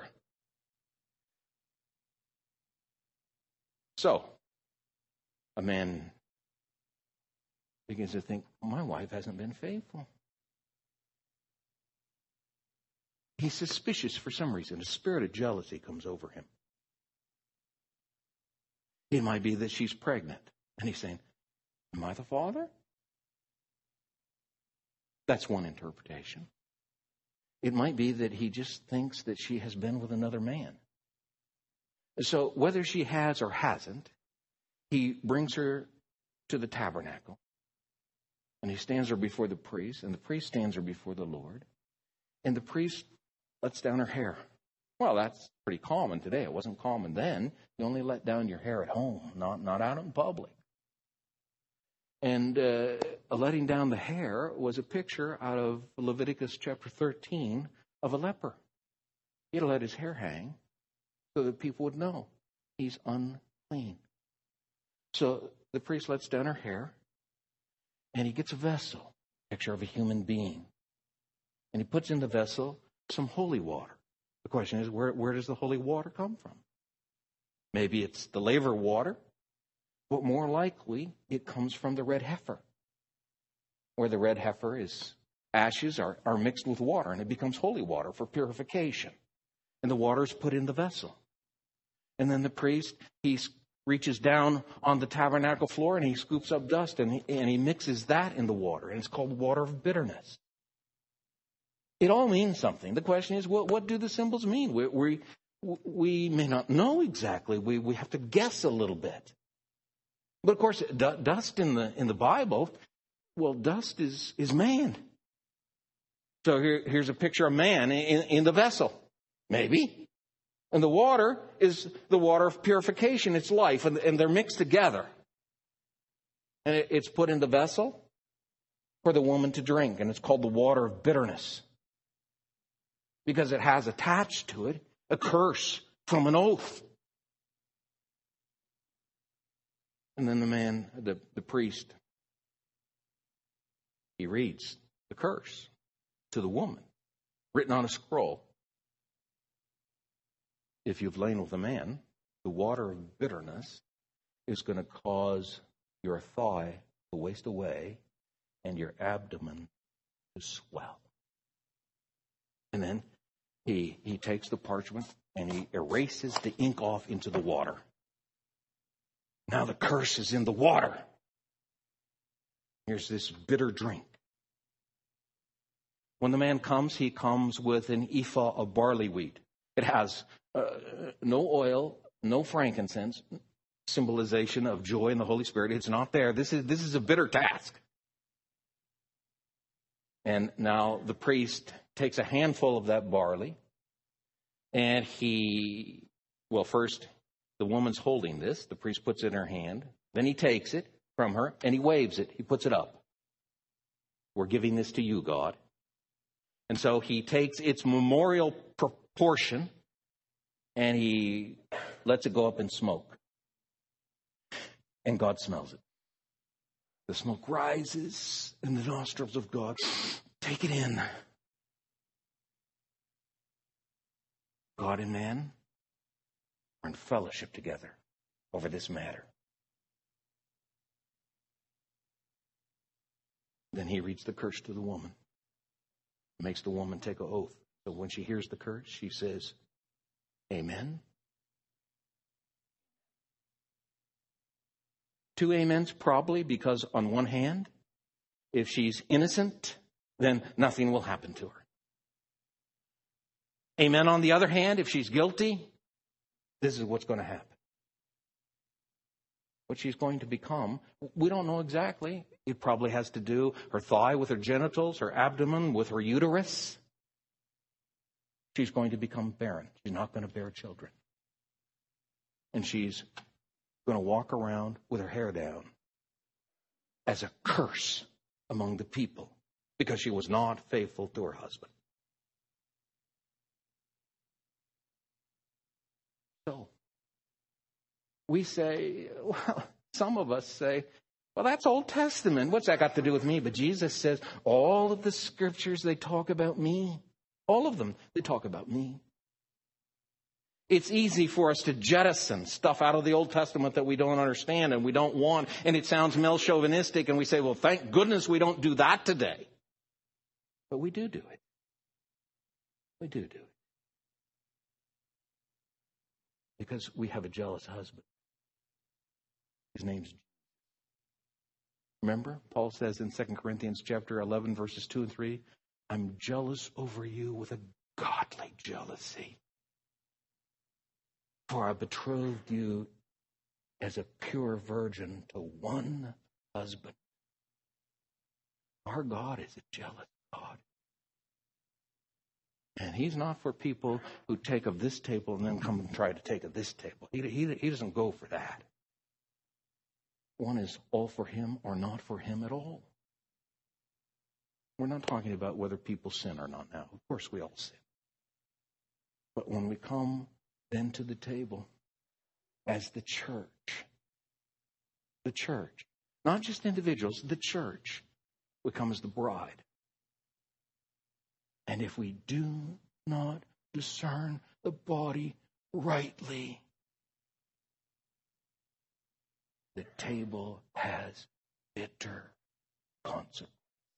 So a man begins to think, my wife hasn't been faithful. He's suspicious for some reason. A spirit of jealousy comes over him. It might be that she's pregnant. And he's saying, am I the father? That's one interpretation. It might be that he just thinks that she has been with another man. So whether she has or hasn't, he brings her to the tabernacle. And he stands her before the priest. And the priest stands her before the Lord. And the priest lets down her hair. Well, that's pretty common today. It wasn't common then. You only let down your hair at home, not, not out in public. And uh, letting down the hair was a picture out of Leviticus chapter thirteen of a leper. He'd let his hair hang so that people would know he's unclean. So the priest lets down her hair, and he gets a vessel, picture of a human being. And he puts in the vessel some holy water. The question is, where, where does the holy water come from? Maybe it's the laver water, but more likely it comes from the red heifer, where the red heifer is ashes are, are mixed with water, and it becomes holy water for purification. And the water is put in the vessel. And then the priest, he reaches down on the tabernacle floor and he scoops up dust and he, and he mixes that in the water. And it's called water of bitterness. It all means something. The question is, what, what do the symbols mean? We, we, we may not know exactly. We, we have to guess a little bit. But of course, d- dust in the in the Bible, well, dust is, is man. So here, here's a picture of man in, in the vessel. Maybe. And the water is the water of purification. It's life. And, and they're mixed together. And it, it's put in the vessel for the woman to drink. And it's called the water of bitterness. Because it has attached to it a curse from an oath. And then the man, the, the priest, he reads the curse to the woman, written on a scroll. If you've lain with a man, the water of bitterness is going to cause your thigh to waste away and your abdomen to swell. And then he, he takes the parchment and he erases the ink off into the water. Now the curse is in the water. Here's this bitter drink. When the man comes, he comes with an ephah of barley wheat. It has uh, no oil, no frankincense, symbolization of joy in the Holy Spirit. It's not there. This is, this is a bitter task. And now the priest takes a handful of that barley, and he, well, first, the woman's holding this. The priest puts it in her hand. Then he takes it from her, and he waves it. He puts it up. We're giving this to you, God. And so he takes its memorial proportion, and he lets it go up in smoke. And God smells it. The smoke rises in the nostrils of God. Take it in. God and man are in fellowship together over this matter. Then he reads the curse to the woman. Makes the woman take an oath. So when she hears the curse, she says, Amen. Two amens probably, because on one hand, if she's innocent, then nothing will happen to her. Amen on the other hand, if she's guilty, this is what's going to happen. What she's going to become, we don't know exactly. It probably has to do her thigh with her genitals, her abdomen with her uterus. She's going to become barren. She's not going to bear children. And she's going to walk around with her hair down as a curse among the people because she was not faithful to her husband. So, we say, well, some of us say, well, that's Old Testament. What's that got to do with me? But Jesus says, all of the scriptures, they talk about me. All of them, they talk about me. It's easy for us to jettison stuff out of the Old Testament that we don't understand and we don't want, and it sounds male chauvinistic, and we say, well, thank goodness we don't do that today. But we do do it. We do do it. Because we have a jealous husband. His name's Jesus. Remember, Paul says in Second Corinthians chapter eleven, verses two and three, I'm jealous over you with a godly jealousy. For I betrothed you as a pure virgin to one husband. Our God is a jealous God. And he's not for people who take of this table and then come and try to take of this table. He, he, he doesn't go for that. One is all for him or not for him at all. We're not talking about whether people sin or not now. Of course we all sin. But when we come then to the table as the church, the church, not just individuals, the church, we come as the bride. And if we do not discern the body rightly, the table has bitter consequences.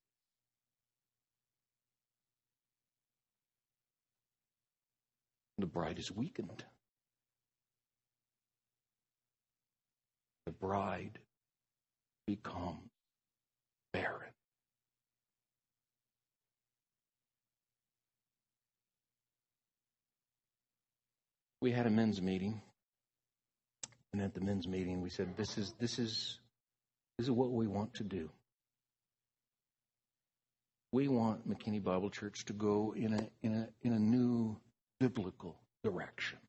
The bride is weakened. The bride becomes barren. We had a men's meeting, and at the men's meeting we said, this is this is this is what we want to do. We want McKinney Bible Church to go in a in a in a new biblical direction.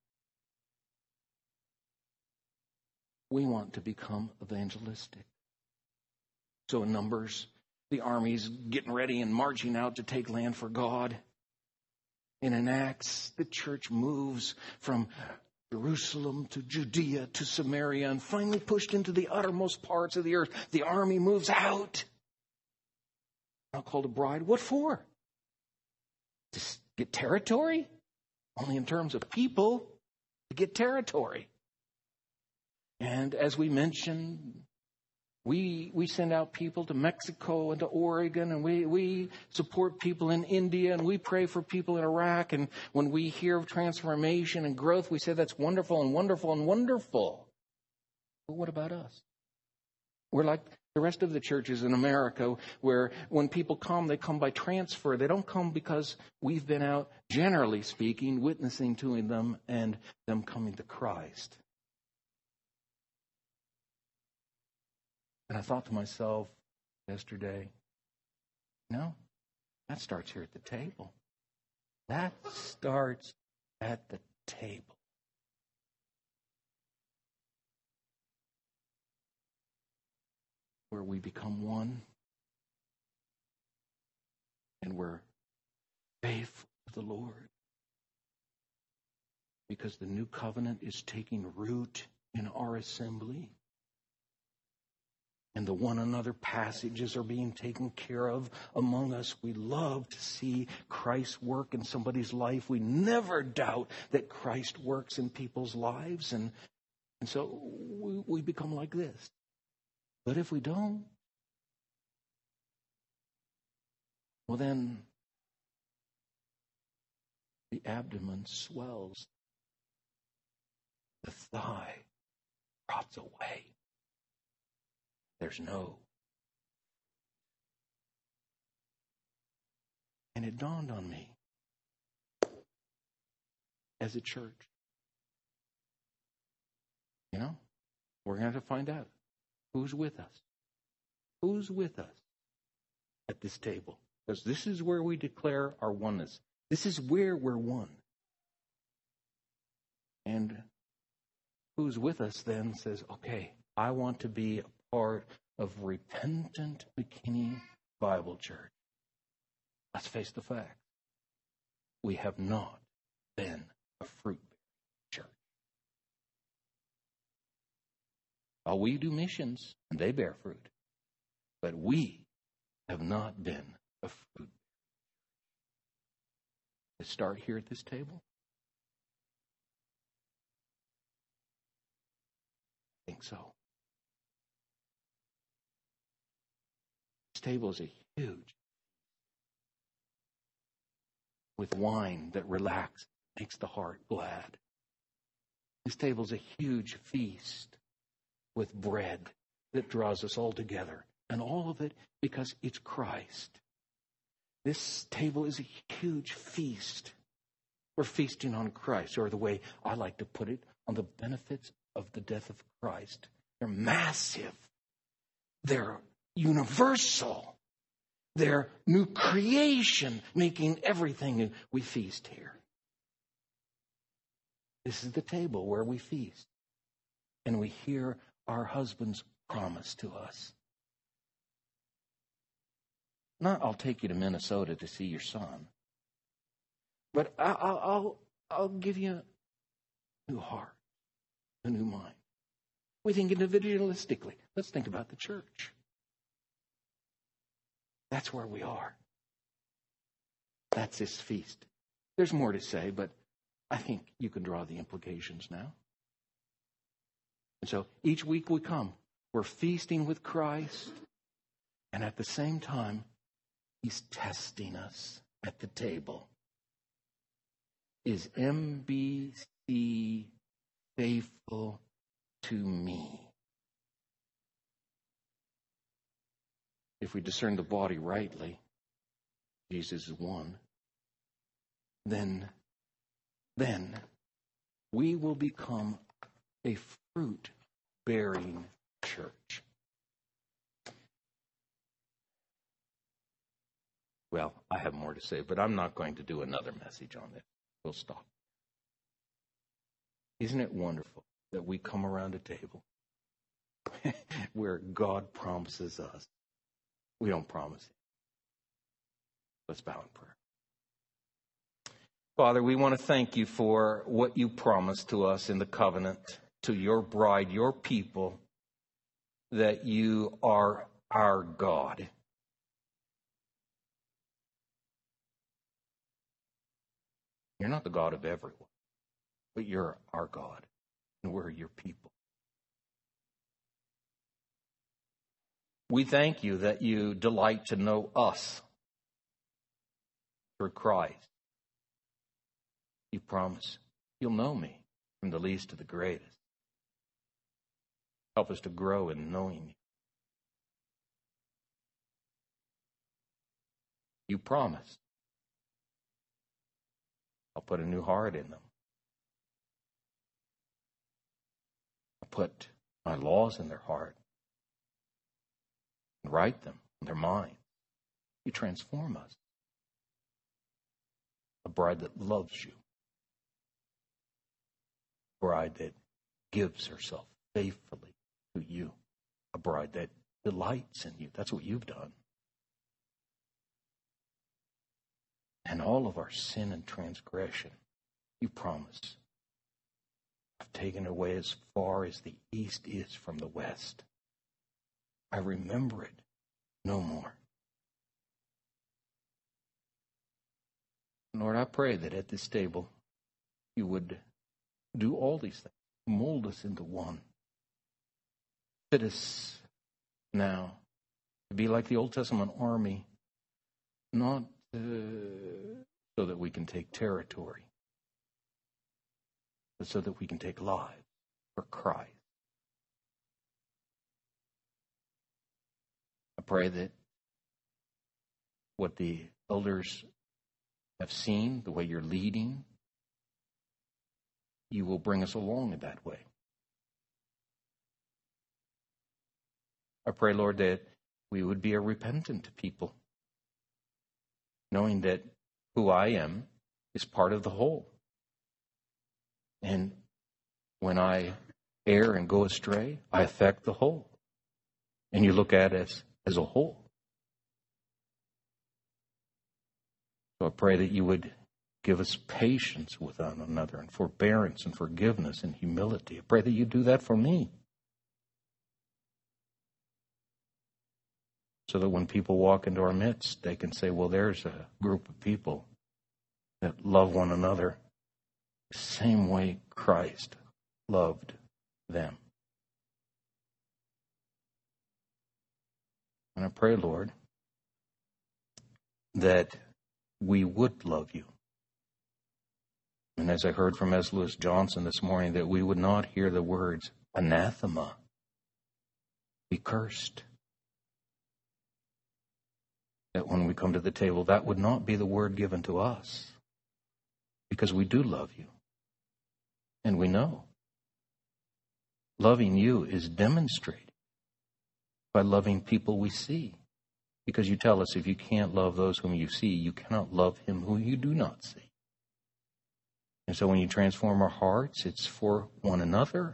We want to become evangelistic. So in Numbers, the army's getting ready and marching out to take land for God. And in Acts, the church moves from Jerusalem to Judea to Samaria and finally pushed into the uttermost parts of the earth. The army moves out. Now called a bride. What for? To get territory? Only in terms of people, to get territory. And as we mentioned, we we send out people to Mexico and to Oregon, and we, we support people in India, and we pray for people in Iraq. And when we hear of transformation and growth, we say that's wonderful and wonderful and wonderful. But what about us? We're like the rest of the churches in America, where when people come, they come by transfer. They don't come because we've been out, generally speaking, witnessing to them and them coming to Christ. And I thought to myself yesterday, no, that starts here at the table. That starts at the table. Where we become one and we're faithful to the Lord. Because the new covenant is taking root in our assembly. And the one another passages are being taken care of among us. We love to see Christ's work in somebody's life. We never doubt that Christ works in people's lives. And, and so we, we become like this. But if we don't, well then the abdomen swells. The thigh rots away. There's no. And it dawned on me as a church. You know, we're going to have to find out who's with us. Who's with us at this table? Because this is where we declare our oneness. This is where we're one. And who's with us then says, okay, I want to be a part of Repentant McKinney Bible Church. Let's face the fact. We have not been a fruit church. Oh, we do missions, and they bear fruit. But we have not been a fruit. Let's start here at this table. I think so. This table is a huge, with wine that relaxes, makes the heart glad. This table is a huge feast with bread that draws us all together. And all of it because it's Christ. This table is a huge feast. We're feasting on Christ, or the way I like to put it, on the benefits of the death of Christ. They're massive. They're universal. They're new creation, making everything new. We feast here. This is the table where we feast. And we hear our husband's promise to us. Not, I'll take you to Minnesota to see your son. But I'll, I'll, I'll give you a new heart, a new mind. We think individualistically. Let's think about the church. That's where we are. That's this feast. There's more to say, but I think you can draw the implications now. And so each week we come, we're feasting with Christ, and at the same time, He's testing us at the table. Is M B C faithful to me? If we discern the body rightly, Jesus is one, then, then we will become a fruit-bearing church. Well, I have more to say, but I'm not going to do another message on this. We'll stop. Isn't it wonderful that we come around a table where God promises us? We don't promise it. Let's bow in prayer. Father, we want to thank you for what you promised to us in the covenant, to your bride, your people, that you are our God. You're not the God of everyone, but you're our God, and we're your people. We thank you that you delight to know us through Christ. You promise you'll know me from the least to the greatest. Help us to grow in knowing you. You promise I'll put a new heart in them. I'll put my laws in their heart. and write them in their minds. You transform us. A bride that loves you. A bride that gives herself faithfully to you. A bride that delights in you. That's what you've done. And all of our sin and transgression, you promise, have taken away as far as the east is from the west. I remember it no more. Lord, I pray that at this table you would do all these things. Mold us into one. Fit us now to be like the Old Testament army, not uh, so that we can take territory, but so that we can take lives for Christ. I pray that what the elders have seen, the way you're leading, you will bring us along in that way. I pray, Lord, that we would be a repentant people, knowing that who I am is part of the whole. And when I err and go astray, I affect the whole. And you look at us as a whole. So I pray that you would give us patience with one another and forbearance and forgiveness and humility. I pray that you do that for me. So that when people walk into our midst, they can say, well, there's a group of people that love one another the same way Christ loved them. And I pray, Lord, that we would love you. And as I heard from S. Lewis Johnson this morning, that we would not hear the words anathema, be cursed. That when we come to the table, that would not be the word given to us. Because we do love you. And we know. Loving you is demonstrated by loving people we see. Because you tell us if you can't love those whom you see, you cannot love him whom you do not see. And so when you transform our hearts, it's for one another.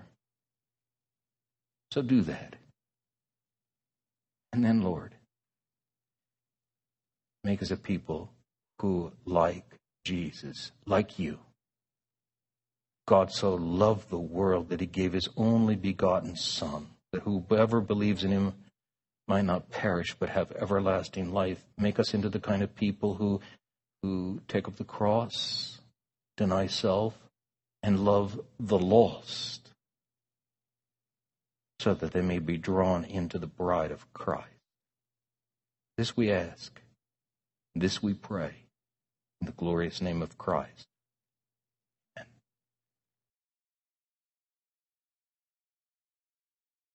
So do that. And then, Lord, make us a people who, like Jesus, like you, God so loved the world that he gave his only begotten Son, that whoever believes in him might not perish but have everlasting life. Make us into the kind of people who, who take up the cross, deny self, and love the lost, so that they may be drawn into the bride of Christ. This we ask. This we pray in the glorious name of Christ.